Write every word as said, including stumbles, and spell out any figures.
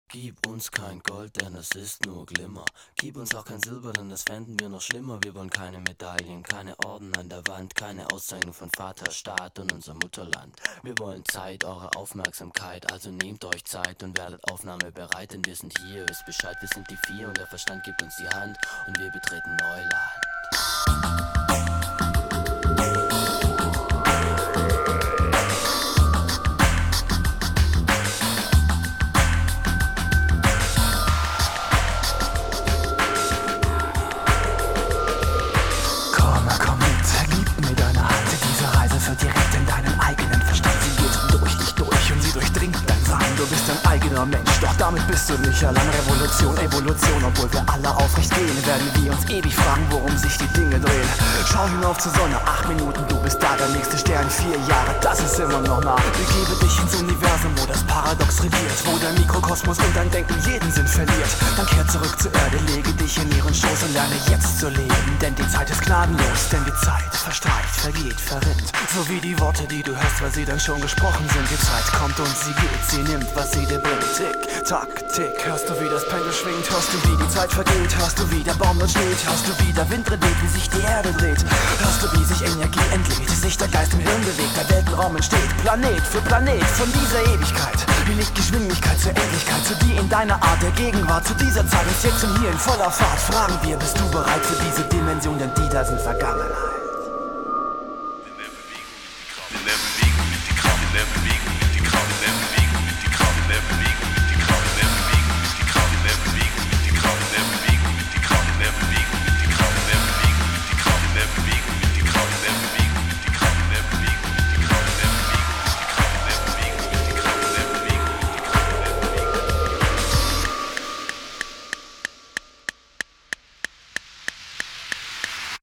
Gib uns kein Gold, denn es ist nur Glimmer. Gib uns auch kein Silber, denn das fänden wir noch schlimmer. Wir wollen keine Medaillen, keine Orden an der Wand, keine Auszeichnung von Vater, Staat und unser Mutterland. Wir wollen Zeit, eure Aufmerksamkeit, also nehmt euch Zeit und werdet aufnahmebereit, denn wir sind hier, wisst Bescheid, wir sind die Vier und der Verstand gibt uns die Hand und wir betreten Neuland. Direkt in deinen eigenen Verstand. Sie geht durch dich durch und sie durchdringt dein Sein. Du bist ein eigener Mensch, doch damit bist du nicht allein. Revolution, Evolution, obwohl wir alle aufrecht gehen, werden wir uns ewig fragen, worum sich die Dinge drehen. Schau hinauf zur Sonne, acht Minuten, du bist da, der nächste Stern, vier Jahre, das ist immer noch nah. Begebe dich ins Universum, wo das Paradox regiert, wo der Mikrokosmos und dein Denken jeden Sinn verliert. Dann kehr zurück zur Erde, lege dich in ihren Schoß und lerne jetzt zu leben, denn die Zeit ist gnadenlos, denn die Zeit verstreicht, vergeht, verrinnt. So wie die Worte, die du hörst, weil sie dann schon gesprochen sind. Die Zeit kommt und sie geht, sie nimmt, was sie dir bringt. Tick, tack, tick, hörst du, wie das Pendel schwingt? Hörst du, wie die Zeit vergeht? Hörst du, wie der Baum dort steht? Hörst du, wie der Wind dreht, wie sich die Erde dreht? Hörst du, wie sich Energie entlädt, sich der Geist im Hirn bewegt, der Weltenraum entsteht, Planet für Planet von dieser Ewigkeit. Wie liegt Geschwindigkeit zur Endlichkeit, zu dir in deiner Art der Gegenwart, zu dieser Zeit, uns jetzt und hier in voller Fahrt. Fragen wir, bist du bereit für diese Dimension, denn die da sind Vergangenheit.